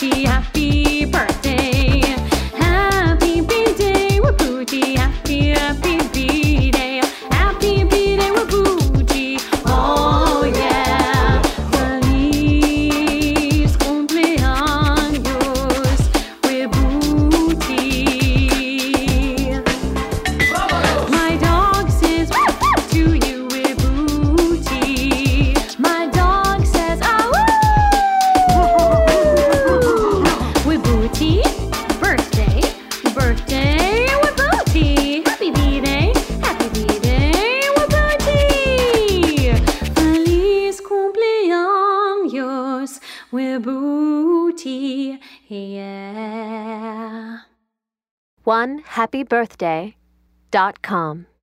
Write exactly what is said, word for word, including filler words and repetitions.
Booty, happy birthday. Happy B-Day with Booty. Happy, happy B-Day. Happy B-Day with Booty. Oh yeah. Feliz cumpleaños with Booty. My dog says to you with Booty. My dog says ah woo with Booty. Birthday, birthday with Booty. Happy B-Day, happy B-Day with Booty. Feliz cumpleaños with Booty. Yeah. one happy birthday dot com